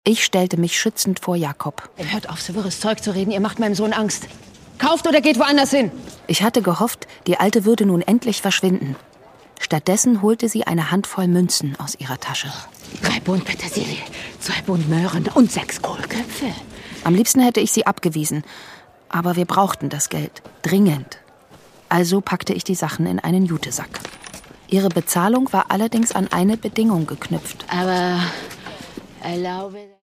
Ich stellte mich schützend vor Jakob. Hört auf, so wirres Zeug zu reden, ihr macht meinem Sohn Angst. Kauft oder geht woanders hin. Ich hatte gehofft, die Alte würde nun endlich verschwinden. Stattdessen holte sie eine Handvoll Münzen aus ihrer Tasche. 3 Bund Petersilie, 2 Bund Möhren und 6 Kohlköpfe. Am liebsten hätte ich sie abgewiesen. Aber wir brauchten das Geld. Dringend. Also packte ich die Sachen in einen Jutesack. Ihre Bezahlung war allerdings an eine Bedingung geknüpft. Aber erlaube...